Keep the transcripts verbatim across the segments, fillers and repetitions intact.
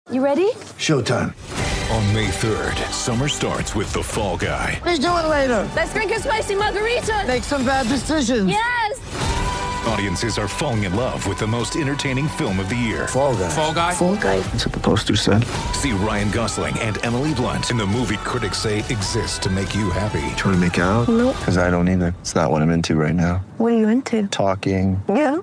You ready? Showtime. On May third, summer starts with The Fall Guy. Let's do it later. Let's drink a spicy margarita. Make some bad decisions. Yes! Audiences are falling in love with the most entertaining film of the year. Fall Guy. Fall Guy? Fall Guy. That's what the poster said. See Ryan Gosling and Emily Blunt in the movie critics say exists to make you happy. Trying to make it out? Nope. Because I don't either. It's not what I'm into right now. What are you into? Talking. Yeah.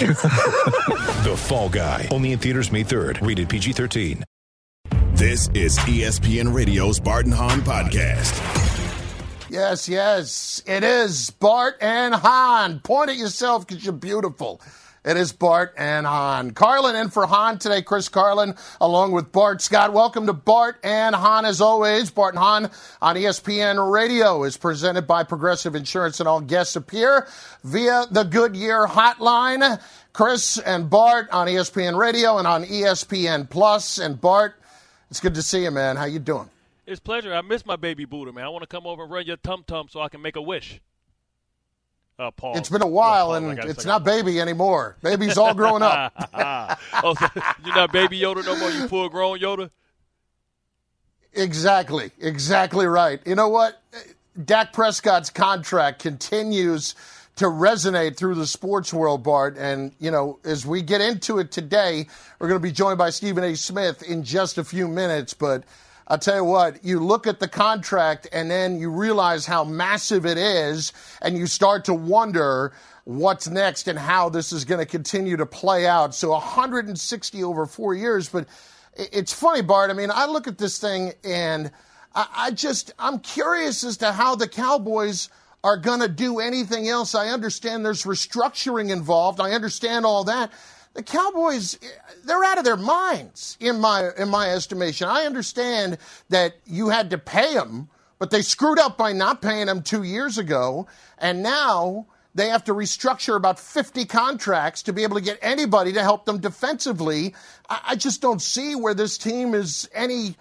The Fall Guy. Only in theaters May third. Rated P G thirteen. This is E S P N Radio's Bart and Hahn podcast. Yes, yes, it is Bart and Hahn. Point at yourself because you're beautiful. It is Bart and Hahn. Carlin in for Hahn today. Chris Carlin along with Bart Scott. Welcome to Bart and Hahn as always. Bart and Hahn on E S P N Radio is presented by Progressive Insurance, and all guests appear via the Goodyear hotline. Chris and Bart on E S P N Radio and on E S P N Plus. And Bart, it's good to see you, man. How you doing? It's a pleasure. I miss my baby Buddha, man. I want to come over and run your tum-tum so I can make a wish. Uh, Paul. It's been a while, oh, and it's not baby anymore. Baby's all grown up. Oh, so you're not baby Yoda no more? You full-grown Yoda? Exactly. Exactly right. You know what? Dak Prescott's contract continues to resonate through the sports world, Bart. And, you know, as we get into it today, we're going to be joined by Stephen A. Smith in just a few minutes. But I'll tell you what, you look at the contract and then you realize how massive it is, and you start to wonder what's next and how this is going to continue to play out. So one hundred sixty over four years. But it's funny, Bart. I mean, I look at this thing and I, I just, I'm curious as to how the Cowboys are going to do anything else. I understand there's restructuring involved. I understand all that. The Cowboys, they're out of their minds, in my in my estimation. I understand that you had to pay them, but they screwed up by not paying them two years ago, and now they have to restructure about fifty contracts to be able to get anybody to help them defensively. I, I just don't see where this team is any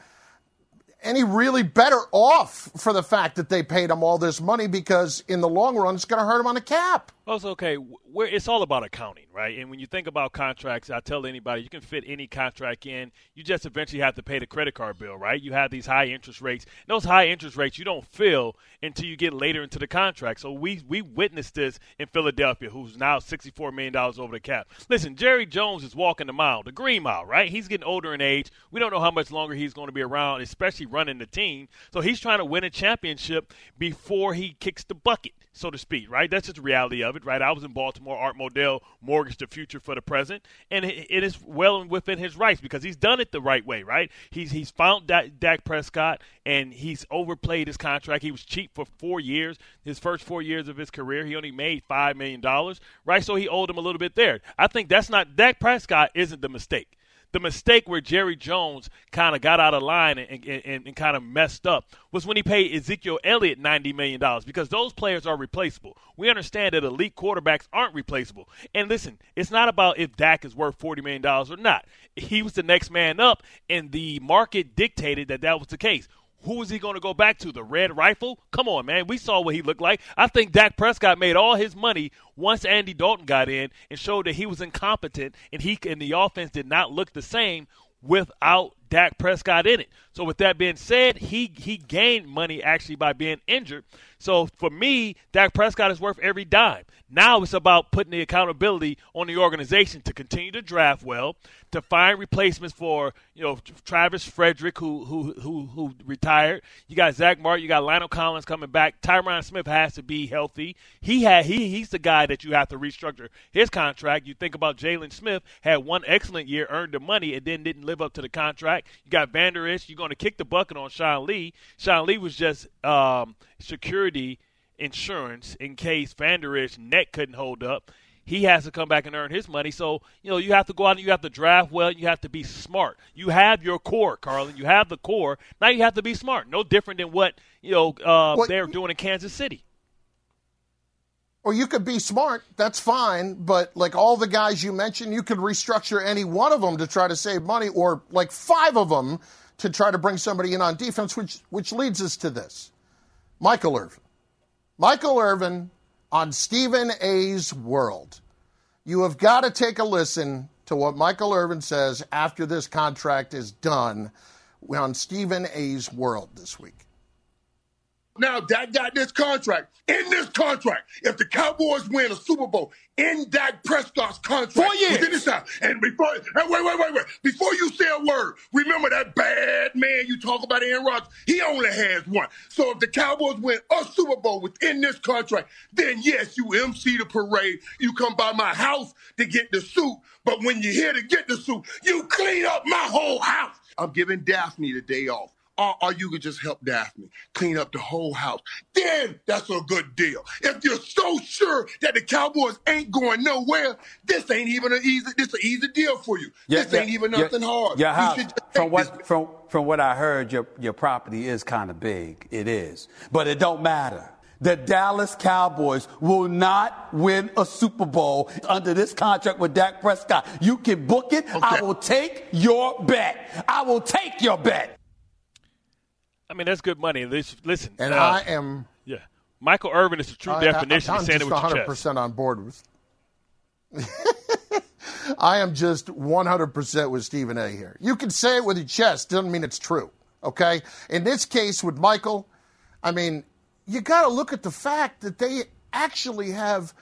any really better off for the fact that they paid them all this money, because in the long run, it's going to hurt them on the cap. Oh, it's okay. We're, it's all about accounting, right? And when you think about contracts, I tell anybody you can fit any contract in. You just eventually have to pay the credit card bill, right? You have these high interest rates. And those high interest rates you don't feel until you get later into the contract. So we we witnessed this in Philadelphia, who's now sixty-four million dollars over the cap. Listen, Jerry Jones is walking the mile, the green mile, right? He's getting older in age. We don't know how much longer he's going to be around, especially running the team. So he's trying to win a championship before he kicks the bucket, so to speak, right? That's just the reality of it, right? I was in Baltimore. Art Modell mortgaged the future for the present, and it is well within his rights because he's done it the right way, right? He's he's found Dak, Dak Prescott, and he's overplayed his contract. He was cheap for four years. His first four years of his career, he only made five million dollars, right? So he owed him a little bit there. I think that's not – Dak Prescott isn't the mistake. The mistake where Jerry Jones kind of got out of line and, and, and kind of messed up was when he paid Ezekiel Elliott ninety million dollars, because those players are replaceable. We understand that elite quarterbacks aren't replaceable. And listen, it's not about if Dak is worth forty million dollars or not. He was the next man up, and the market dictated that that was the case. Who is he going to go back to? The Red Rifle? Come on, man. We saw what he looked like. I think Dak Prescott made all his money once Andy Dalton got in and showed that he was incompetent, and he and the offense did not look the same without Dak Prescott in it. So with that being said, he he gained money actually by being injured. So for me, Dak Prescott is worth every dime. Now it's about putting the accountability on the organization to continue to draft well, to find replacements for, you know, Travis Frederick, who who who who retired. You got Zach Martin, you got Lionel Collins coming back. Tyron Smith has to be healthy. He had he he's the guy that you have to restructure his contract. You think about Jalen Smith, had one excellent year, earned the money, and then didn't live up to the contract. You got Van Der Esch. You're going to kick the bucket on Sean Lee. Sean Lee was just um, security insurance in case Van Der Esch's neck couldn't hold up. He has to come back and earn his money. So, you know, you have to go out and you have to draft well. You have to be smart. You have your core, Carlin. You have the core. Now you have to be smart. No different than what, you know, uh, well, they're doing in Kansas City. Or you could be smart, that's fine, but like all the guys you mentioned, you could restructure any one of them to try to save money, or like five of them to try to bring somebody in on defense, which which leads us to this. Michael Irvin. Michael Irvin on Stephen A's World. You have got to take a listen to what Michael Irvin says after this contract is done on Stephen A's World this week. Now, Dak got this contract. In this contract, if the Cowboys win a Super Bowl, in Dak Prescott's contract, Four years. within this time, and before, hey, wait, wait, wait, wait, before you say a word, remember that bad man you talk about, Aaron Rodgers, he only has one. So if the Cowboys win a Super Bowl within this contract, then yes, you M C the parade, you come by my house to get the suit, but when you're here to get the suit, you clean up my whole house. I'm giving Daphne the day off. Or, or you could just help Daphne clean up the whole house. Then that's a good deal. If you're so sure that the Cowboys ain't going nowhere, this ain't even an easy. This an easy deal for you. Yeah, this yeah, ain't even yeah, nothing hard. Your house, You should just from take what this. from from what I heard, your your property is kind of big. It is, but it don't matter. The Dallas Cowboys will not win a Super Bowl under this contract with Dak Prescott. You can book it. Okay. I will take your bet. I will take your bet. I mean, that's good money. Listen, And uh, I am yeah, Michael Irvin is the true I, definition I, of I'm saying just it with one hundred your chest. percent on board with. I am just one hundred percent with Stephen A. here. You can say it with your chest, doesn't mean it's true. Okay? In this case with Michael, I mean, you got to look at the fact that they actually have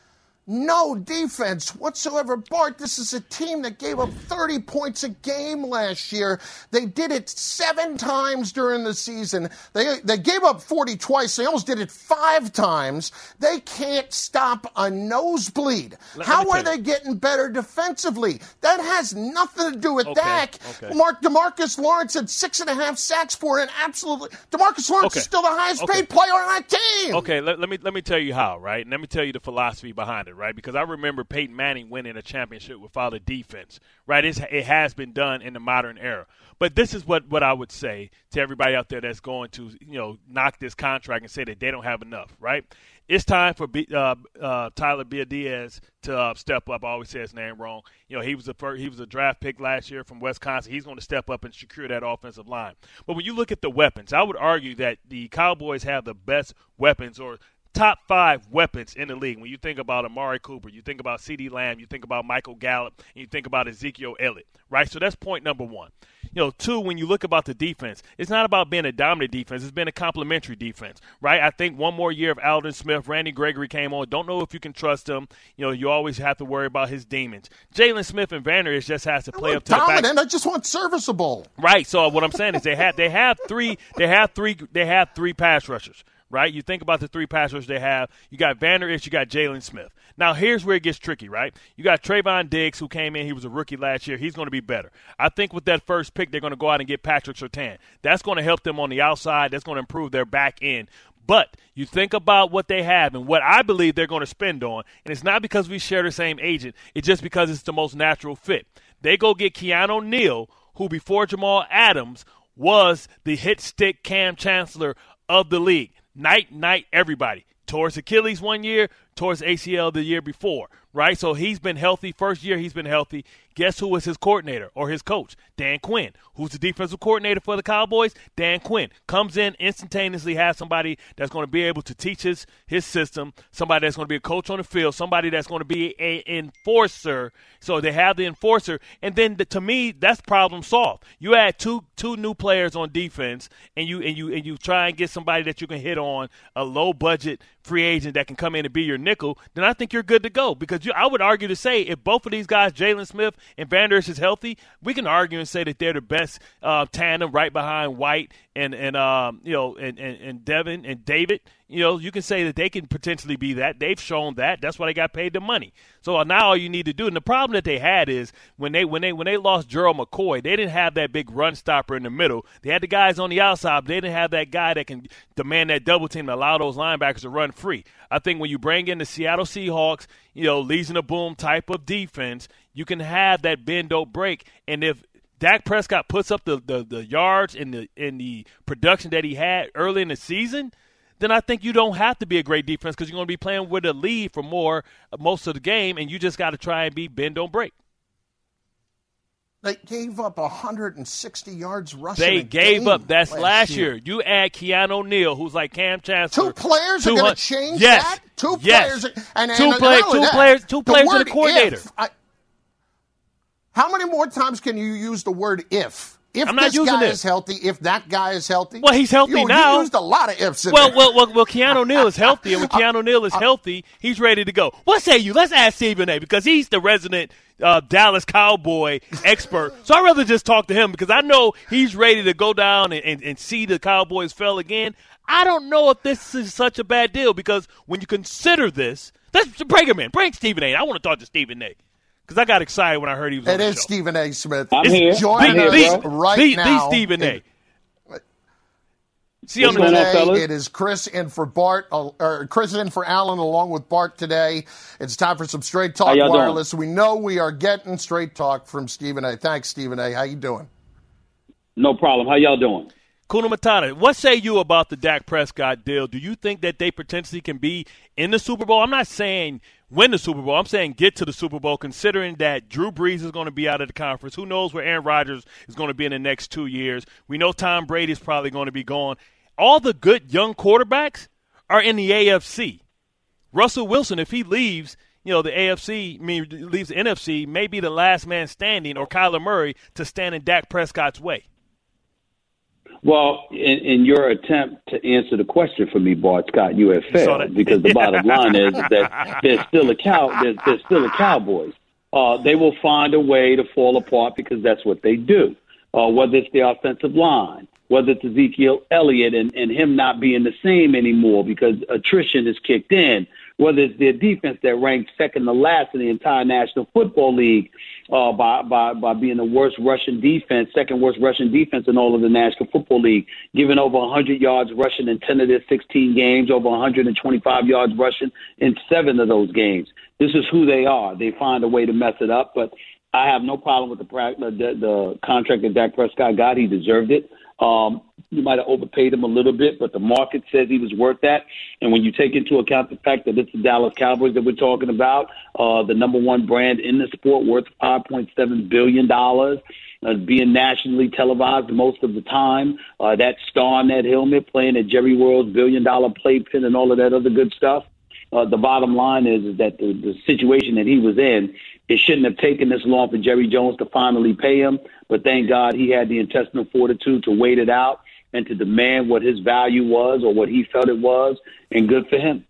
no defense whatsoever. Bart, this is a team that gave up thirty points a game last year. They did it seven times during the season. They they gave up forty twice. They almost did it five times. They can't stop a nosebleed. Let- How let me are tell they you. getting better defensively? That has nothing to do with Okay, Dak. okay. Mark DeMarcus Lawrence had six and a half sacks for it, and absolutely DeMarcus Lawrence Okay. is still the highest Okay. paid player on that team. Okay, let, let me let me tell you how, right? And let me tell you the philosophy behind it, right? Because I remember Peyton Manning winning a championship without a defense, right? It's, it has been done in the modern era. But this is what, what I would say to everybody out there that's going to, you know, knock this contract and say that they don't have enough, right? It's time for B, uh, uh, Tyler Biadiaz to uh, step up. I always say his name wrong. You know, he was a first, he was a draft pick last year from Wisconsin. He's going to step up and secure that offensive line. But when you look at the weapons, I would argue that the Cowboys have the best weapons, or top five weapons in the league. When you think about Amari Cooper, you think about CeeDee Lamb, you think about Michael Gallup, and you think about Ezekiel Elliott, right? So that's point number one. You know, two, when you look about the defense, it's not about being a dominant defense. It's been a complementary defense, right? I think one more year of Alden Smith, Randy Gregory came on. Don't know if you can trust him. You know, you always have to worry about his demons. Jalen Smith and Vander Esch just has to play up to Dominant. the back. I just want serviceable. Right. So what I'm saying is they have they have three they have three they have three pass rushers. Right? You think about the three pass rushers they have. You got Vander Esch, you got Jalen Smith. Now, here's where it gets tricky, right? You got Trayvon Diggs, who came in. He was a rookie last year. He's going to be better. I think with that first pick, they're going to go out and get Patrick Surtain. That's going to help them on the outside. That's going to improve their back end. But you think about what they have and what I believe they're going to spend on, and it's not because we share the same agent. It's just because it's the most natural fit. They go get Keanu Neal, who before Jamal Adams was the hit stick Cam Chancellor of the league. Night, night, everybody. Tore his Achilles one year, tore his A C L the year before, right? So he's been healthy. First year he's been healthy. Guess who was his coordinator or his coach? Dan Quinn. Who's the defensive coordinator for the Cowboys? Dan Quinn. Comes in, instantaneously has somebody that's going to be able to teach his, his system, somebody that's going to be a coach on the field, somebody that's going to be an enforcer. So they have the enforcer. And then the, to me, that's problem solved. You add two two new players on defense, and you and you and you try and get somebody that you can hit on, a low budget free agent that can come in and be your nickel, then I think you're good to go. Because you, I would argue to say if both of these guys, Jalen Smith and Vander Esch, is healthy, we can argue and say that they're the best uh, tandem right behind White and and um, you know and, and and Devin and David. You know, you can say that they can potentially be that. They've shown that. That's why they got paid the money. So now all you need to do, and the problem that they had is when they when they when they lost Gerald McCoy, they didn't have that big run stopper in the middle. They had the guys on the outside, but they didn't have that guy that can demand that double team and allow those linebackers to run free. I think when you bring in the Seattle Seahawks, you know, Legion of Boom type of defense, you can have that bend don't break. And if Dak Prescott puts up the, the, the yards and the in the production that he had early in the season, then I think you don't have to be a great defense because you're going to be playing with a lead for more most of the game, and you just got to try and be bend don't break. They gave up one hundred sixty yards rushing. They a gave game up. That's last, last year. year. You add Keanu Neal, who's like Cam Chancellor. Two players are going to change yes. that. Two yes. players. And, two and, play, and two that, players. Two the players word and a coordinator. If, I, How many more times can you use the word if? If I'm not this guy it. is healthy, if that guy is healthy. Well, he's healthy you, now. You used a lot of ifs in well, there. well, well, well, Keanu Neal is healthy, and when Keanu Neal is healthy, he's ready to go. What say you? Let's ask Stephen A. because he's the resident uh, Dallas Cowboy expert. So I'd rather just talk to him because I know he's ready to go down and, and, and see the Cowboys fail again. I don't know if this is such a bad deal because when you consider this, let's bring him in. Bring Stephen A. I want to talk to Stephen A. because I got excited when I heard he was it on the show. It is Stephen A. Smith. I'm it's here. Joining I'm us here, right the, now. The Stephen A. See on on the today, it is Chris in for Bart, uh, or Chris in for Alan, along with Bart today. It's time for some Straight Talk Wireless. Doing? We know we are getting Straight Talk from Stephen A. Thanks, Stephen A. How you doing? No problem. How y'all doing? Kuna Matata, what say you about the Dak Prescott deal? Do you think that they potentially can be in the Super Bowl? I'm not saying win the Super Bowl. I'm saying get to the Super Bowl, considering that Drew Brees is going to be out of the conference. Who knows where Aaron Rodgers is going to be in the next two years? We know Tom Brady is probably going to be gone. All the good young quarterbacks are in the A F C. Russell Wilson, if he leaves, you know, the A F C, I mean, leaves the N F C, may be the last man standing, or Kyler Murray, to stand in Dak Prescott's way. Well, in, in your attempt to answer the question for me, Bart Scott, you have failed because the bottom line is that there's still a cow. There's, there's still a Cowboys. Uh, they will find a way to fall apart because that's what they do. Uh, whether it's the offensive line, whether it's Ezekiel Elliott and, and him not being the same anymore because attrition has kicked in, whether it's their defense that ranks second to last in the entire National Football League uh, by, by, by being the worst rushing defense, second worst rushing defense in all of the National Football League, giving over one hundred yards rushing in ten of their sixteen games, over one hundred twenty-five yards rushing in seven of those games. This is who they are. They find a way to mess it up, but I have no problem with the, the, the contract that Dak Prescott got. He deserved it. Um, you might have overpaid him a little bit, but the market says he was worth that. And when you take into account the fact that it's the Dallas Cowboys that we're talking about, uh, the number one brand in the sport, worth five point seven billion dollars, uh, being nationally televised most of the time, uh, that star on that helmet playing at Jerry World's billion-dollar playpen and all of that other good stuff, uh, the bottom line is, is that the, the situation that he was in, it shouldn't have taken this long for Jerry Jones to finally pay him, but thank God he had the intestinal fortitude to wait it out and to demand what his value was or what he felt it was, and good for him.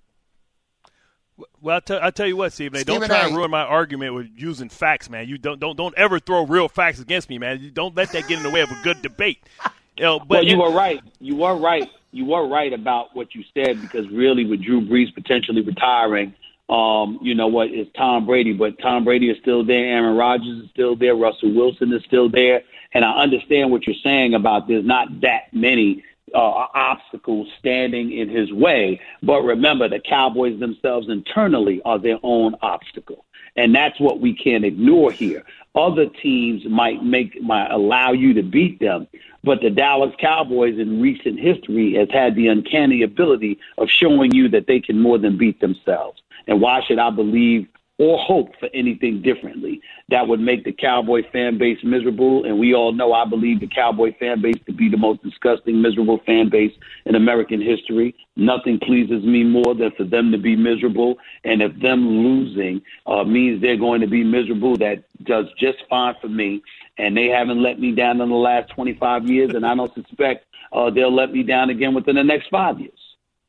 Well, I, t- I tell you what, Stephen, they don't Stephen try A. to ruin my argument with using facts, man. You don't don't don't ever throw real facts against me, man. You don't let that get in the way of a good debate. You know, but well, you it, were right. You were right. You were right about what you said because really, with Drew Brees potentially retiring, Um, you know what, it's Tom Brady, but Tom Brady is still there. Aaron Rodgers is still there. Russell Wilson is still there. And I understand what you're saying about there's not that many uh, obstacles standing in his way. But remember, the Cowboys themselves internally are their own obstacle. And that's what we can't ignore here. Other teams might make might allow you to beat them, but the Dallas Cowboys in recent history has had the uncanny ability of showing you that they can more than beat themselves. And why should I believe or hope for anything differently? That would make the Cowboy fan base miserable, and we all know I believe the Cowboy fan base to be the most disgusting, miserable fan base in American history. Nothing pleases me more than for them to be miserable, and if them losing uh, means they're going to be miserable, that does just fine for me, and they haven't let me down in the last twenty-five years, and I don't suspect uh, they'll let me down again within the next five years.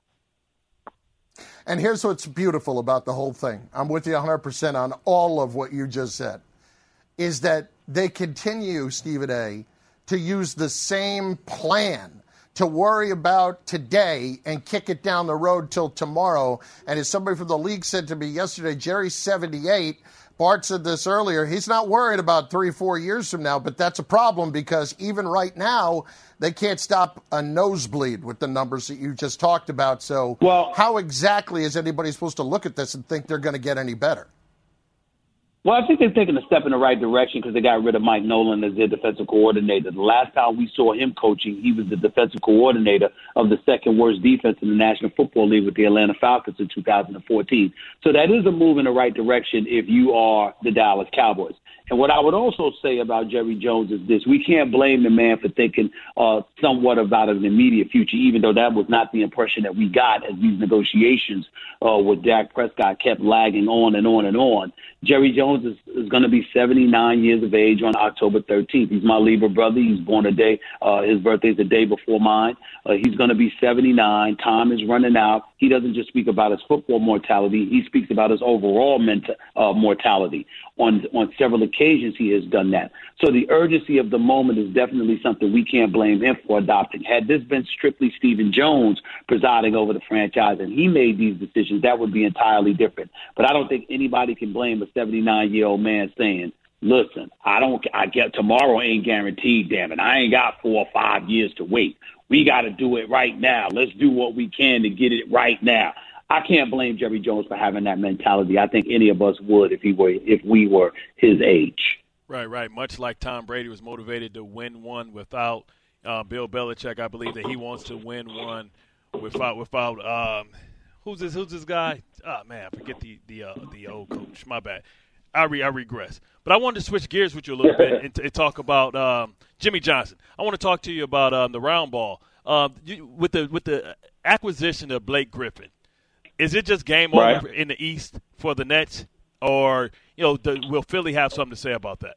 And here's what's beautiful about the whole thing. I'm with you one hundred percent on all of what you just said, is that they continue, Stephen A., to use the same plan to worry about today and kick it down the road till tomorrow. And as somebody from the league said to me yesterday, Jerry's seventy-eight. Bart said this earlier. He's not worried about three, four years from now, but that's a problem because even right now, they can't stop a nosebleed with the numbers that you just talked about. So well, how exactly is anybody supposed to look at this and think they're going to get any better? Well, I think they've taken a step in the right direction because they got rid of Mike Nolan as their defensive coordinator. The last time we saw him coaching, he was the defensive coordinator of the second worst defense in the National Football League with the Atlanta Falcons in two thousand fourteen. So that is a move in the right direction if you are the Dallas Cowboys. And what I would also say about Jerry Jones is this. We can't blame the man for thinking uh, somewhat about an immediate future, even though that was not the impression that we got as these negotiations uh, with Dak Prescott kept lagging on and on and on. Jerry Jones is is going to be seventy-nine years of age on October thirteenth. He's my Libra brother. He's born a day. Uh, his birthday's the day before mine. Uh, he's going to be seventy-nine. Time is running out. He doesn't just speak about his football mortality. He speaks about his overall mental uh, mortality. On on several occasions, he has done that. So the urgency of the moment is definitely something we can't blame him for adopting. Had this been strictly Stephen Jones presiding over the franchise and he made these decisions, that would be entirely different. But I don't think anybody can blame a seventy-nine-year-old man saying, listen, I don't, I get tomorrow ain't guaranteed, damn it. I ain't got four or five years to wait. We got to do it right now. Let's do what we can to get it right now. I can't blame Jerry Jones for having that mentality. I think any of us would if he were, if we were his age. Right, right. Much like Tom Brady was motivated to win one without uh, Bill Belichick, I believe that he wants to win one without without um, who's this who's this guy? Oh man, I forget the the uh, the old coach. My bad. I re, I regress. But I wanted to switch gears with you a little bit and, t- and talk about um, Jimmy Johnson. I want to talk to you about um, the round ball um, you, with the with the acquisition of Blake Griffin. Is it just game right. over in the East for the Nets, or you know, the, will Philly have something to say about that?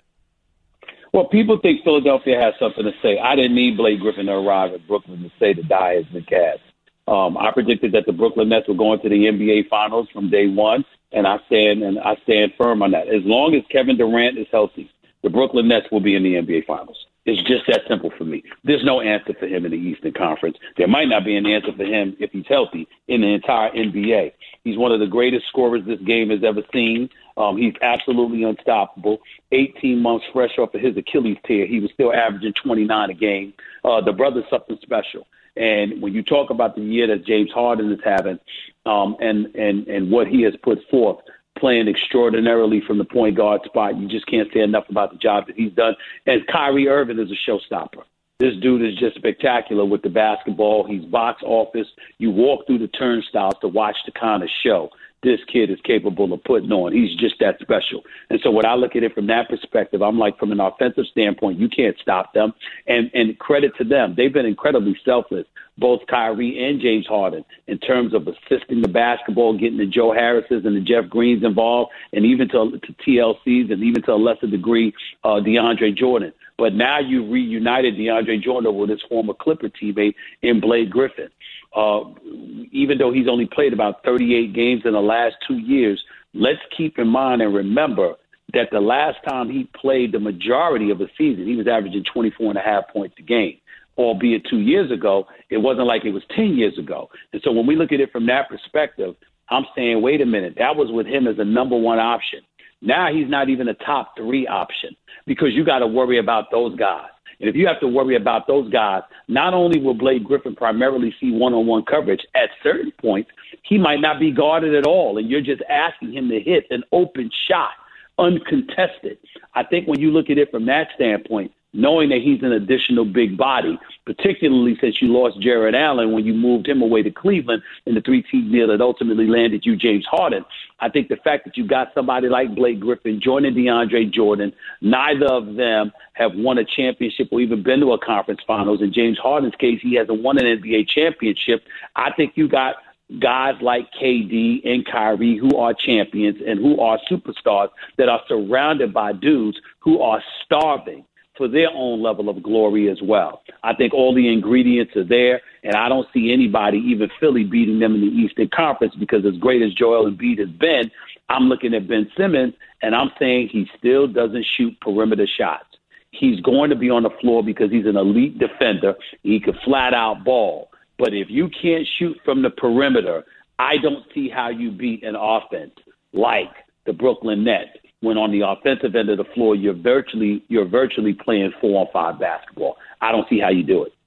Well, people think Philadelphia has something to say. I didn't need Blake Griffin to arrive at Brooklyn to say the die has been cast. Um, I predicted that the Brooklyn Nets were going to the N B A Finals from day one, and I stand and I stand firm on that. As long as Kevin Durant is healthy, the Brooklyn Nets will be in the N B A Finals. It's just that simple for me. There's no answer for him in the Eastern Conference. There might not be an answer for him if he's healthy in the entire N B A. He's one of the greatest scorers this game has ever seen. Um, he's absolutely unstoppable. eighteen months fresh off of his Achilles tear, he was still averaging twenty-nine a game. Uh, the brother's something special. And when you talk about the year that James Harden is having um, and, and, and what he has put forth, playing extraordinarily from the point guard spot, you just can't say enough about the job that he's done. And Kyrie Irving is a showstopper. This dude is just spectacular with the basketball. He's box office. You walk through the turnstiles to watch the kind of show this kid is capable of putting on. He's just that special. And so when I look at it from that perspective, I'm like, from an offensive standpoint, you can't stop them. And and credit to them. They've been incredibly selfless, both Kyrie and James Harden, in terms of assisting the basketball, getting the Joe Harrises and the Jeff Greens involved, and even to, to T L Cs and even to a lesser degree, uh, DeAndre Jordan. But now you reunited DeAndre Jordan with his former Clipper teammate in Blake Griffin. Uh, even though he's only played about thirty-eight games in the last two years, let's keep in mind and remember that the last time he played the majority of the season, he was averaging twenty-four and a half points a game. Albeit two years ago, it wasn't like it was ten years ago. And so when we look at it from that perspective, I'm saying, wait a minute, that was with him as a number one option. Now he's not even a top three option because you got to worry about those guys. And if you have to worry about those guys, not only will Blake Griffin primarily see one-on-one coverage, at certain points, he might not be guarded at all, and you're just asking him to hit an open shot, uncontested. I think when you look at it from that standpoint, knowing that he's an additional big body, particularly since you lost Jared Allen when you moved him away to Cleveland in the three-team deal that ultimately landed you James Harden, I think the fact that you got somebody like Blake Griffin joining DeAndre Jordan, neither of them have won a championship or even been to a conference finals. In James Harden's case, he hasn't won an N B A championship. I think you got guys like K D and Kyrie who are champions and who are superstars that are surrounded by dudes who are starving for their own level of glory as well. I think all the ingredients are there, and I don't see anybody, even Philly, beating them in the Eastern Conference because as great as Joel Embiid has been, I'm looking at Ben Simmons, and I'm saying he still doesn't shoot perimeter shots. He's going to be on the floor because he's an elite defender. He can flat-out ball. But if you can't shoot from the perimeter, I don't see how you beat an offense like the Brooklyn Nets. When on the offensive end of the floor, you're virtually you're virtually playing four-on-five basketball. I don't see how you do it.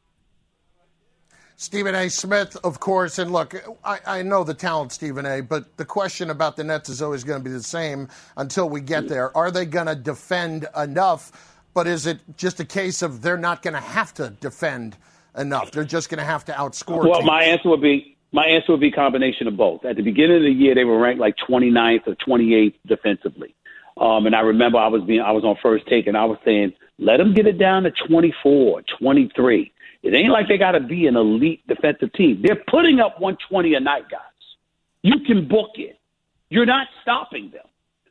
Stephen A. Smith, of course, and look, I, I know the talent, Stephen A., but the question about the Nets is always going to be the same until we get there. Are they going to defend enough? But is it just a case of they're not going to have to defend enough? They're just going to have to outscore Well, teams? my answer would be My answer would be a combination of both. At the beginning of the year, they were ranked like twenty-ninth or twenty-eighth defensively. Um, and I remember I was being I was on First Take, and I was saying, let them get it down to twenty-four, twenty-three. It ain't like they got to be an elite defensive team. They're putting up one twenty a night, guys. You can book it. You're not stopping them.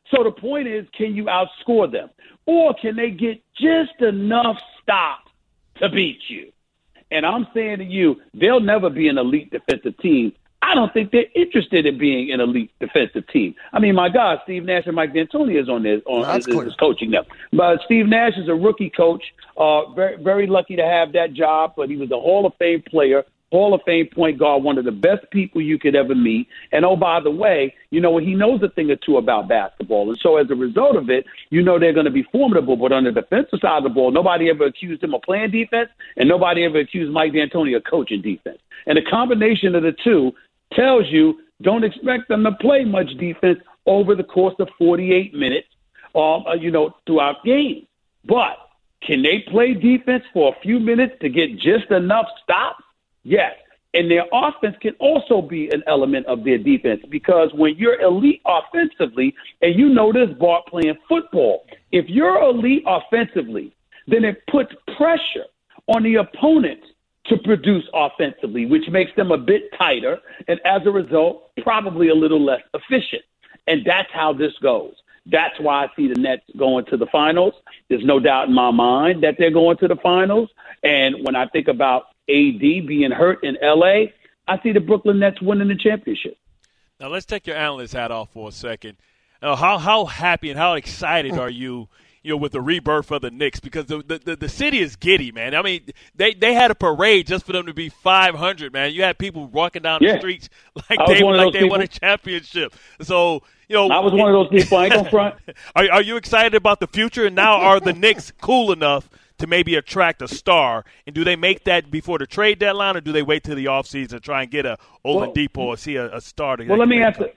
So the point is, can you outscore them? Or can they get just enough stops to beat you? And I'm saying to you, they'll never be an elite defensive team. I don't think they're interested in being an elite defensive team. I mean, my God, Steve Nash and Mike D'Antoni is on this, on is, is coaching them. But Steve Nash is a rookie coach, uh, very, very lucky to have that job, but he was a Hall of Fame player, Hall of Fame point guard, one of the best people you could ever meet. And, oh, by the way, you know, he knows a thing or two about basketball. And so as a result of it, you know they're going to be formidable. But on the defensive side of the ball, nobody ever accused him of playing defense, and nobody ever accused Mike D'Antoni of coaching defense. And the combination of the two tells you don't expect them to play much defense over the course of forty-eight minutes, uh, you know, throughout games. But can they play defense for a few minutes to get just enough stops? Yes. And their offense can also be an element of their defense, because when you're elite offensively, and you know this, Bart, playing football, if you're elite offensively, then it puts pressure on the opponent to produce offensively, which makes them a bit tighter, and as a result, probably a little less efficient. And that's how this goes. That's why I see the Nets going to the finals. There's no doubt in my mind that they're going to the finals. And when I think about A D being hurt in L A, I see the Brooklyn Nets winning the championship. Now let's take your analyst hat off for a second. Now, how how happy and how excited are you, you know, with the rebirth of the Knicks? Because the the, the city is giddy, man. I mean, they, they had a parade just for them to be five hundred, man. You had people walking down yeah. the streets like they like they won a championship. So, you know, I was one of those people. I ain't gonna front. Are, are you excited about the future? And now are the Knicks cool enough to maybe attract a star? And do they make that before the trade deadline, or do they wait till the offseason and try and get a Oladipo well, or see a, a star? To well, let me answer.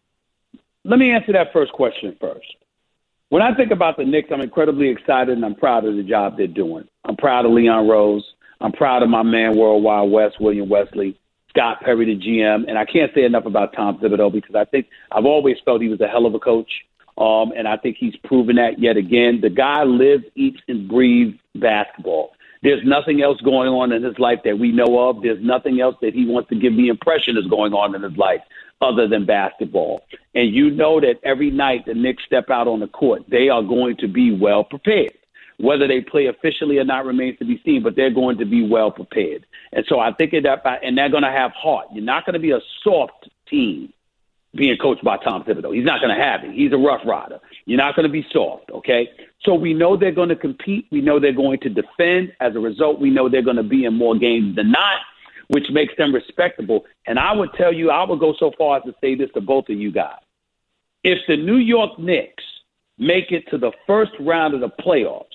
Let me answer that first question first. When I think about the Knicks, I'm incredibly excited and I'm proud of the job they're doing. I'm proud of Leon Rose. I'm proud of my man, Worldwide West, William Wesley, Scott Perry, the G M. And I can't say enough about Tom Thibodeau, because I think I've always felt he was a hell of a coach. Um, and I think he's proven that yet again. The guy lives, eats, and breathes basketball. There's nothing else going on in his life that we know of. There's nothing else that he wants to give the impression is going on in his life other than basketball. And you know that every night the Knicks step out on the court, they are going to be well prepared. Whether they play officially or not remains to be seen, but they're going to be well prepared. And so I think that, and they're going to have heart. You're not going to be a soft team being coached by Tom Thibodeau. He's not going to have it. He's a rough rider. You're not going to be soft, okay? So we know they're going to compete. We know they're going to defend. As a result, we know they're going to be in more games than not, which makes them respectable. And I would tell you, I would go so far as to say this to both of you guys. If the New York Knicks make it to the first round of the playoffs,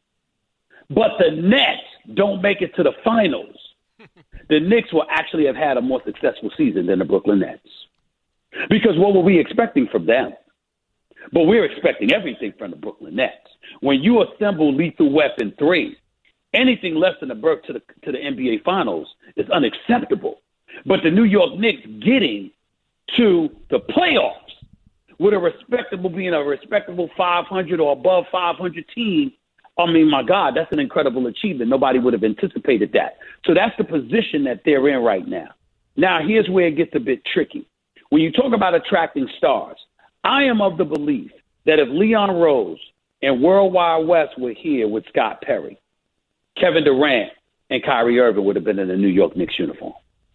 but the Nets don't make it to the finals, the Knicks will actually have had a more successful season than the Brooklyn Nets. Because what were we expecting from them? But we're expecting everything from the Brooklyn Nets. When you assemble Lethal Weapon three, anything less than a berth to the to the N B A Finals is unacceptable. But the New York Knicks getting to the playoffs with a respectable, being a respectable five hundred or above five hundred team, I mean, my God, that's an incredible achievement. Nobody would have anticipated that. So that's the position that they're in right now. Now, here's where it gets a bit tricky. When you talk about attracting stars, I am of the belief that if Leon Rose and Worldwide West were here with Scott Perry, Kevin Durant and Kyrie Irving would have been in the New York Knicks uniform.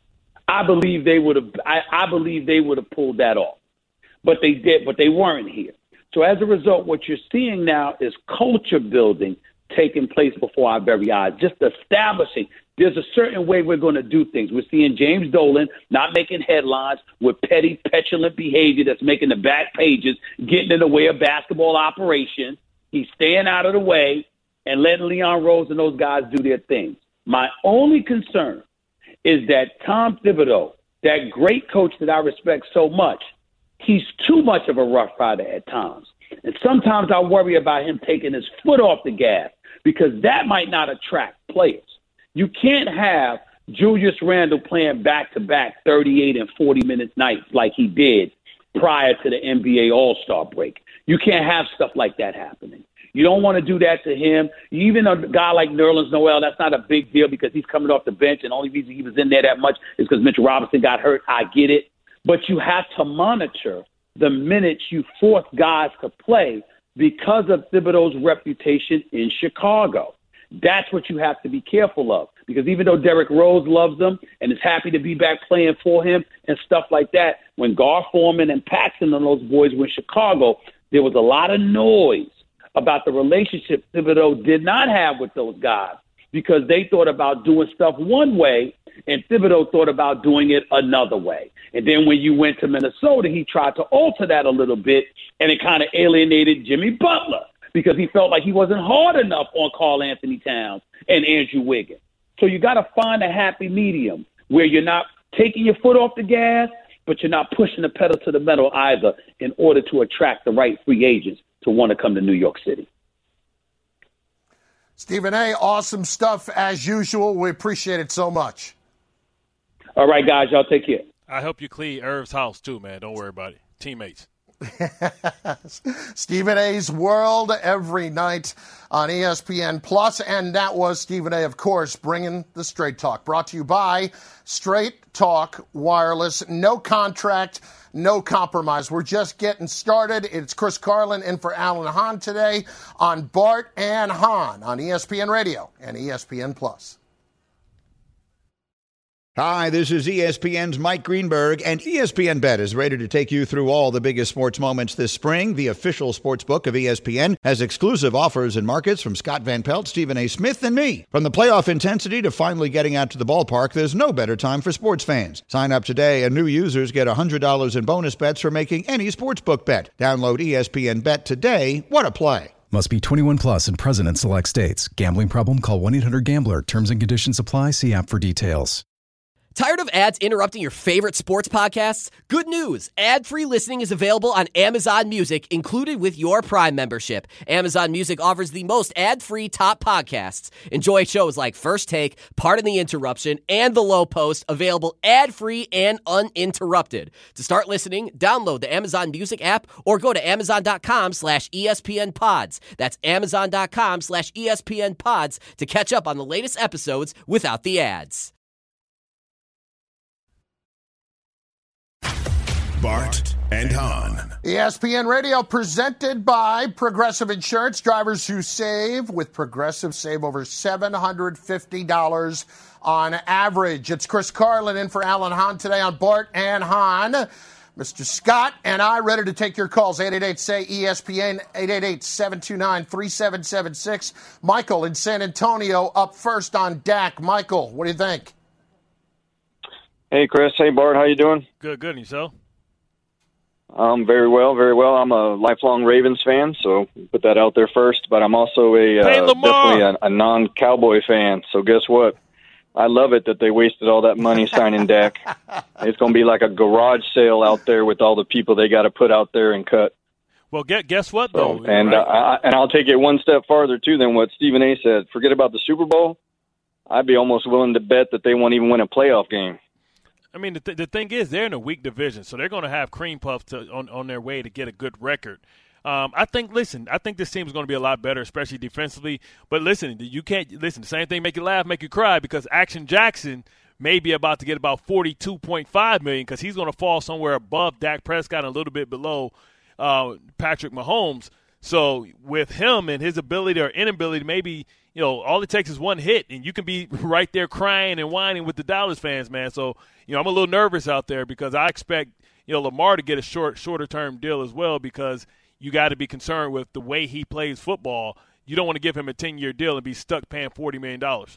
I believe they would have. I, I believe they would have pulled that off, but they did. But they weren't here. So as a result, what you're seeing now is culture building taking place before our very eyes, just establishing there's a certain way we're going to do things. We're seeing James Dolan not making headlines with petty, petulant behavior that's making the back pages, getting in the way of basketball operations. He's staying out of the way and letting Leon Rose and those guys do their thing. My only concern is that Tom Thibodeau, that great coach that I respect so much, he's too much of a rough rider at times. And sometimes I worry about him taking his foot off the gas, because that might not attract players. You can't have Julius Randle playing back-to-back thirty-eight and forty-minute nights like he did prior to the N B A All-Star break. You can't have stuff like that happening. You don't want to do that to him. Even a guy like Nerlens Noel, that's not a big deal because he's coming off the bench, and the only reason he was in there that much is because Mitchell Robinson got hurt. I get it. But you have to monitor the minutes you force guys to play because of Thibodeau's reputation in Chicago. That's what you have to be careful of, because even though Derrick Rose loves him and is happy to be back playing for him and stuff like that, when Gar Forman and Paxson and those boys were in Chicago, there was a lot of noise about the relationship Thibodeau did not have with those guys, because they thought about doing stuff one way and Thibodeau thought about doing it another way. And then when you went to Minnesota, he tried to alter that a little bit, and it kind of alienated Jimmy Butler, because he felt like he wasn't hard enough on Karl Anthony Towns and Andrew Wiggins. So you got to find a happy medium where you're not taking your foot off the gas, but you're not pushing the pedal to the metal either, in order to attract the right free agents to want to come to New York City. Stephen A., awesome stuff as usual. We appreciate it so much. All right, guys, y'all take care. I help you clean Irv's house too, man. Don't worry about it. Teammates. Stephen A's World every night on E S P N Plus, and that was Stephen A, of course, bringing the Straight Talk. Brought to you by Straight Talk Wireless. No contract, no compromise. We're just getting started. It's Chris Carlin in for Alan Hahn today on Bart and Hahn on E S P N Radio and E S P N Plus. Hi, this is E S P N's Mike Greenberg, and E S P N Bet is ready to take you through all the biggest sports moments this spring. The official sports book of E S P N has exclusive offers and markets from Scott Van Pelt, Stephen A. Smith, and me. From the playoff intensity to finally getting out to the ballpark, there's no better time for sports fans. Sign up today, and new users get one hundred dollars in bonus bets for making any sportsbook bet. Download E S P N Bet today. What a play. Must be twenty-one plus and present in select states. Gambling problem? Call one eight hundred gambler. Terms and conditions apply. See app for details. Tired of ads interrupting your favorite sports podcasts? Good news! Ad-free listening is available on Amazon Music, included with your Prime membership. Amazon Music offers the most ad-free top podcasts. Enjoy shows like First Take, Pardon the Interruption, and The Low Post, available ad-free and uninterrupted. To start listening, download the Amazon Music app or go to amazon.com slash ESPN pods. That's amazon.com slash ESPN pods to catch up on the latest episodes without the ads. Bart and Hahn. E S P N Radio presented by Progressive Insurance. Drivers who save with Progressive save over seven hundred fifty dollars on average. It's Chris Carlin in for Alan Hahn today on Bart and Hahn. Mister Scott and I ready to take your calls. eight eight eight, S A Y, E S P N, eight eight eight, seven two nine, three seven seven six. Michael in San Antonio up first on Dak. Michael, what do you think? Hey, Chris. Hey, Bart. How you doing? Good, good. And yourself? Um, very well, very well. I'm a lifelong Ravens fan, so put that out there first. But I'm also a uh, definitely a, a non-Cowboy fan. So guess what? I love it that they wasted all that money signing Dak. It's going to be like a garage sale out there with all the people they got to put out there and cut. Well, get, guess what, though? So, and, right? uh, I, and I'll take it one step farther, too, than what Stephen A. said. Forget about the Super Bowl. I'd be almost willing to bet that they won't even win a playoff game. I mean, the, th- the thing is, they're in a weak division, so they're going to have cream puffs to, on, on their way to get a good record. Um, I think, listen, I think this team is going to be a lot better, especially defensively. But listen, you can't – listen, the same thing make you laugh, make you cry, because Action Jackson may be about to get about forty-two point five million dollars because he's going to fall somewhere above Dak Prescott and a little bit below uh, Patrick Mahomes. So with him and his ability or inability, maybe – you know, all it takes is one hit, and you can be right there crying and whining with the Dallas fans, man. So, you know, I'm a little nervous out there because I expect, you know, Lamar to get a short, shorter-term deal as well, because you got to be concerned with the way he plays football. You don't want to give him a ten-year deal and be stuck paying forty million dollars.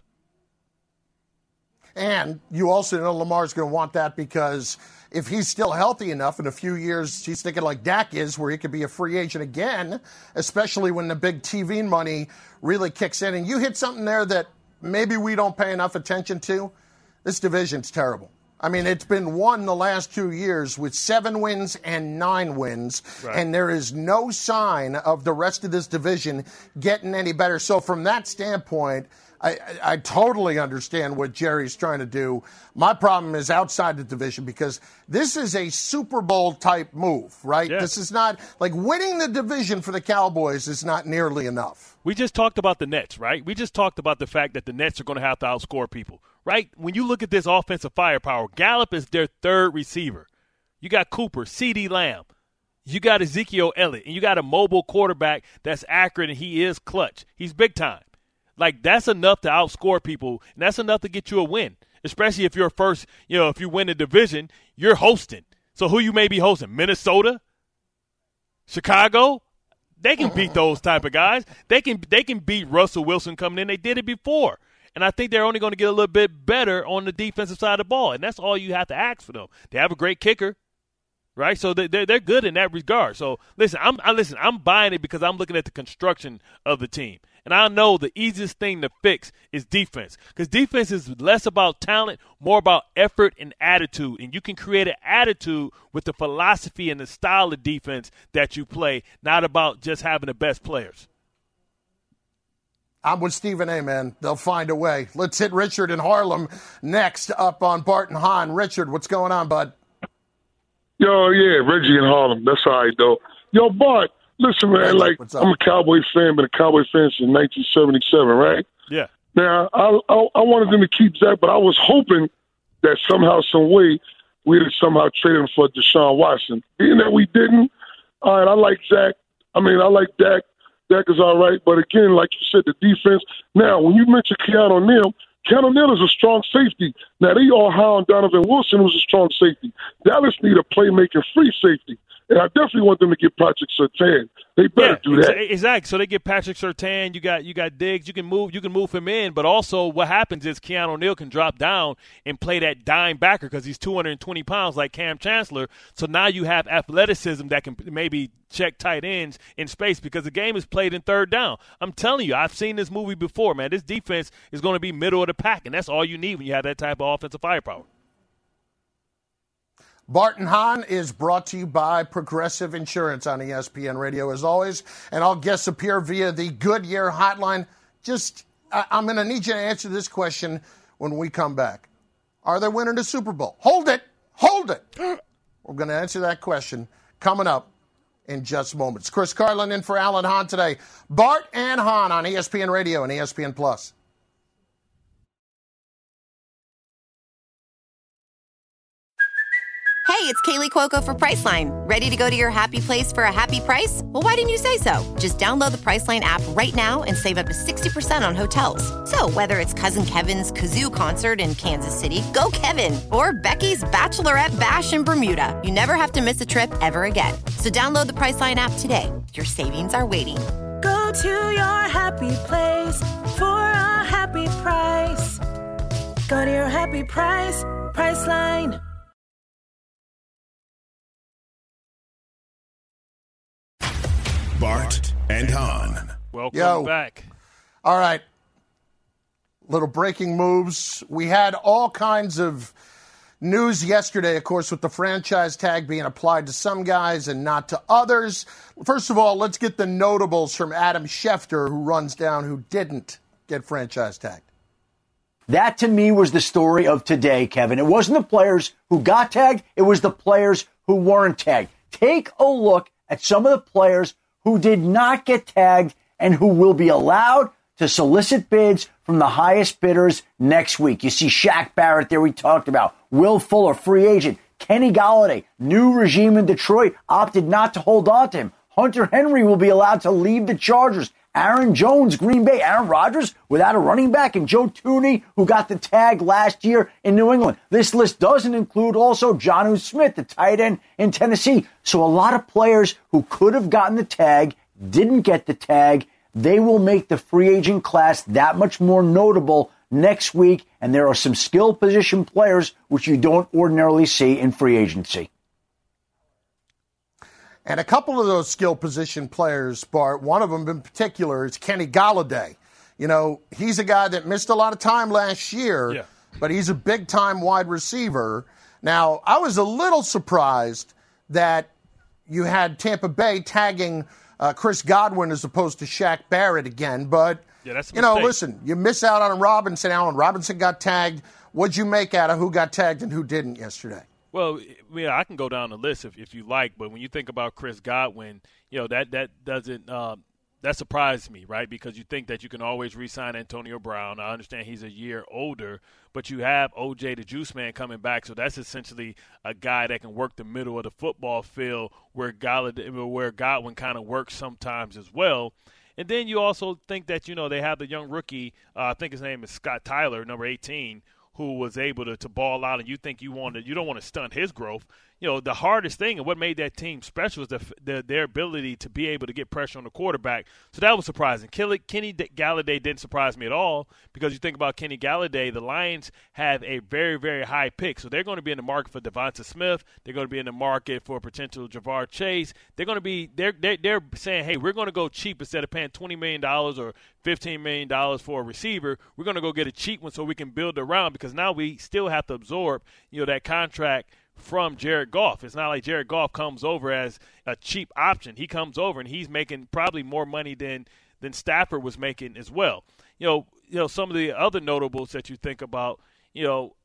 And you also know Lamar's going to want that because if he's still healthy enough in a few years, he's thinking like Dak is, where he could be a free agent again, especially when the big T V money really kicks in. And you hit something there that maybe we don't pay enough attention to. This division's terrible. I mean, it's been won the last two years with seven wins and nine wins, right. And there is no sign of the rest of this division getting any better. So from that standpoint, I, I totally understand what Jerry's trying to do. My problem is outside the division because this is a Super Bowl type move, right? Yeah. This is not like winning the division for the Cowboys is not nearly enough. We just talked about the Nets, right? We just talked about the fact that the Nets are going to have to outscore people, right? When you look at this offensive firepower, Gallup is their third receiver. You got Cooper, CeeDee Lamb. You got Ezekiel Elliott, and you got a mobile quarterback that's accurate, and he is clutch. He's big time. Like, that's enough to outscore people, and that's enough to get you a win, especially if you're first, you know, if you win the division, you're hosting. So who you may be hosting? Minnesota? Chicago? They can beat those type of guys. They can they can beat Russell Wilson coming in. They did it before. And I think they're only going to get a little bit better on the defensive side of the ball, and that's all you have to ask for them. They have a great kicker. Right, so they're they're good in that regard. So listen, I'm I listen. I'm buying it because I'm looking at the construction of the team, and I know the easiest thing to fix is defense, because defense is less about talent, more about effort and attitude. And you can create an attitude with the philosophy and the style of defense that you play, not about just having the best players. I'm with Stephen A, man. They'll find a way. Let's hit Richard in Harlem next up on Bart and Hahn. Richard, what's going on, bud? Yo, yeah, Reggie in Harlem. That's all right, though. Yo, Bart, listen, man, Reggie, like, I'm a Cowboy fan, been a Cowboy fan since nineteen seventy-seven, right? Yeah. Now, I, I I wanted them to keep Zach, but I was hoping that somehow, some way, we'd have somehow traded him for Deshaun Watson. Being that we didn't, all right, I like Zach. I mean, I like Dak. Dak is all right. But, again, like you said, the defense. Now, when you mention Keanu Neal, Keanu Neal is a strong safety. Now, they all high on Donovan Wilson, who's a strong safety. Dallas need a playmaking free safety. And I definitely want them to get Patrick Surtain. They better yeah, do that. Exactly. So they get Patrick Surtain. You got you got Diggs. You can move you can move him in. But also what happens is Keanu Neal can drop down and play that dime backer because he's two hundred twenty pounds like Cam Chancellor. So now you have athleticism that can maybe check tight ends in space because the game is played in third down. I'm telling you, I've seen this movie before, man. This defense is going to be middle of the pack, and that's all you need when you have that type of offensive firepower. Bart and Hahn is brought to you by Progressive Insurance on E S P N Radio, as always. And all guests appear via the Goodyear hotline. Just, I, I'm going to need you to answer this question when we come back. Are they winning the Super Bowl? Hold it. Hold it. We're going to answer that question coming up in just moments. Chris Carlin in for Alan Hahn today. Bart and Hahn on E S P N Radio and E S P N Plus. Hey, it's Kaylee Cuoco for Priceline. Ready to go to your happy place for a happy price? Well, why didn't you say so? Just download the Priceline app right now and save up to sixty percent on hotels. So whether it's Cousin Kevin's Kazoo Concert in Kansas City, go Kevin, or Becky's Bachelorette Bash in Bermuda, you never have to miss a trip ever again. So download the Priceline app today. Your savings are waiting. Go to your happy place for a happy price. Go to your happy price, Priceline. Bart and Hahn. Welcome Yo. back. All right. Little breaking moves. We had all kinds of news yesterday, of course, with the franchise tag being applied to some guys and not to others. First of all, let's get the notables from Adam Schefter, who runs down who didn't get franchise tagged. That, to me, was the story of today, Kevin. It wasn't the players who got tagged. It was the players who weren't tagged. Take a look at some of the players who did not get tagged and who will be allowed to solicit bids from the highest bidders next week. You see Shaq Barrett there we talked about. Will Fuller, free agent. Kenny Golladay, new regime in Detroit, opted not to hold on to him. Hunter Henry will be allowed to leave the Chargers. Aaron Jones, Green Bay. Aaron Rodgers without a running back. And Joe Thuney, who got the tag last year in New England. This list doesn't include also Jonnu Smith, the tight end in Tennessee. So a lot of players who could have gotten the tag didn't get the tag. They will make the free agent class that much more notable next week. And there are some skill position players which you don't ordinarily see in free agency. And a couple of those skill position players, Bart, one of them in particular is Kenny Golladay. You know, he's a guy that missed a lot of time last year, yeah. but he's a big-time wide receiver. Now, I was a little surprised that you had Tampa Bay tagging uh, Chris Godwin as opposed to Shaq Barrett again. But, yeah, that's a you know, mistake. listen, you miss out on Robinson. Allen Robinson got tagged. What'd you make out of who got tagged and who didn't yesterday? Well, yeah, I can go down the list if, if you like, but when you think about Chris Godwin, you know, that, that doesn't um, that surprised me, right? Because you think that you can always re-sign Antonio Brown. I understand he's a year older, but you have O J the Juice Man coming back, so that's essentially a guy that can work the middle of the football field where Galladay, where Godwin kind of works sometimes as well. And then you also think that, you know, they have the young rookie, uh, I think his name is Scott Tyler, number eighteen, who was able to, to ball out, and you think you want to, you don't want to stunt his growth. You know, the hardest thing and what made that team special is the, the, their ability to be able to get pressure on the quarterback. So that was surprising. Kenny Galladay didn't surprise me at all because you think about Kenny Galladay, the Lions have a very, very high pick. So they're going to be in the market for Devonta Smith. They're going to be in the market for potential Jamar Chase. They're going to be they're, they're, they're saying, hey, we're going to go cheap instead of paying twenty million dollars or fifteen million dollars for a receiver. We're going to go get a cheap one so we can build around because now we still have to absorb, you know, that contract from Jared Goff. It's not like Jared Goff comes over as a cheap option. He comes over and he's making probably more money than than Stafford was making as well. You know, you know some of the other notables that you think about, you know,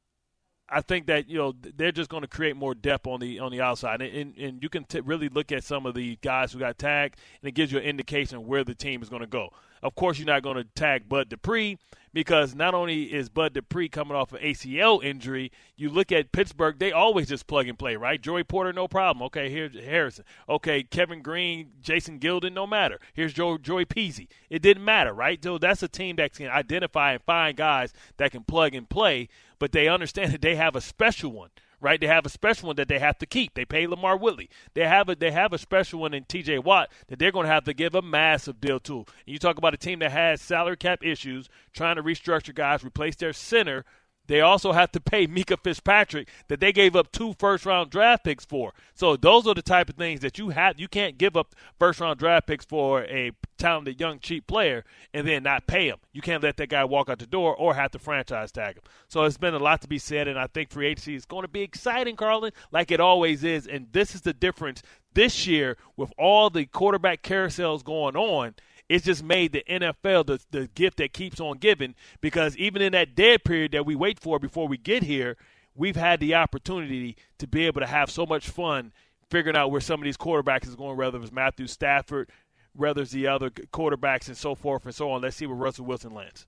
I think that, you know, they're just going to create more depth on the on the outside. And, and, and you can t- really look at some of the guys who got tagged, and it gives you an indication of where the team is going to go. Of course, you're not going to tag Bud Dupree because not only is Bud Dupree coming off an A C L injury, you look at Pittsburgh, they always just plug and play, right? Joey Porter, no problem. Okay, here's Harrison. Okay, Kevin Green, Jason Gilden, no matter. Here's Joe, Joey Peasy. It didn't matter, right? So that's a team that can identify and find guys that can plug and play, but they understand that they have a special one. Right, they have a special one that they have to keep. They pay Lamar Whitley. They have a they have a special one in T J Watt that they're going to have to give a massive deal to. And you talk about a team that has salary cap issues, trying to restructure guys, replace their center. They also have to pay Mika Fitzpatrick that they gave up two first-round draft picks for. So those are the type of things that you have. You can't give up first-round draft picks for a talented, young, cheap player and then not pay him. You can't let that guy walk out the door or have to franchise tag him. So it's been a lot to be said, and I think free agency is going to be exciting, Carlin, like it always is. And this is the difference this year with all the quarterback carousels going on. It's just made the N F L the, the gift that keeps on giving because even in that dead period that we wait for before we get here, we've had the opportunity to be able to have so much fun figuring out where some of these quarterbacks is going, whether it's Matthew Stafford, whether it's the other quarterbacks and so forth and so on. Let's see where Russell Wilson lands.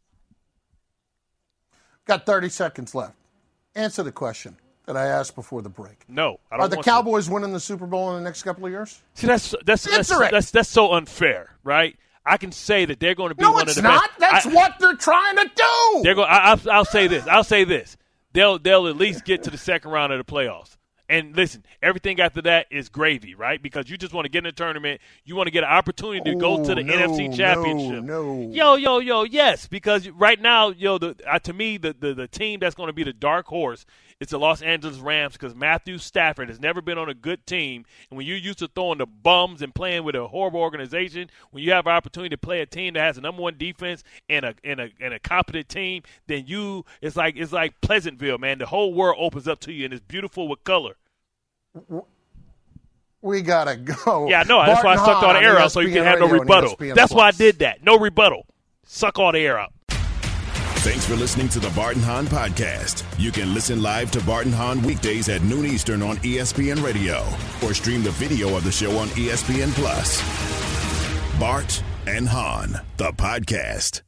Got thirty seconds left. Answer the question that I asked before the break. No, I don't Are the want Cowboys to. winning the Super Bowl in the next couple of years? See, that's that's that's, that's, that's, that's so unfair, right? I can say that they're going to be no, one of the not. best. That's I, what they're trying to do. They're going. I, I'll, I'll say this. I'll say this. They'll they'll at least get to the second round of the playoffs. And listen, everything after that is gravy, right? Because you just want to get in the tournament. You want to get an opportunity to oh, go to the no, N F C Championship. No, no. Yo, yo, yo, yes. Because right now, yo, the, uh, to me, the, the the team that's going to be the dark horse is the Los Angeles Rams because Matthew Stafford has never been on a good team. And when you're used to throwing the bums and playing with a horrible organization, when you have an opportunity to play a team that has a number one defense and a and a and a competent team, then you it's like it's like Pleasantville, man. The whole world opens up to you and it's beautiful with color. We gotta go. Yeah, no, that's why I sucked all the air out so you can have no rebuttal. That's why I did that. No rebuttal. Suck all the air out. Thanks for listening to the Bart and Hahn Podcast. You can listen live to Bart and Hahn weekdays at noon Eastern on E S P N Radio or stream the video of the show on E S P N Plus. Bart and Hahn, the podcast.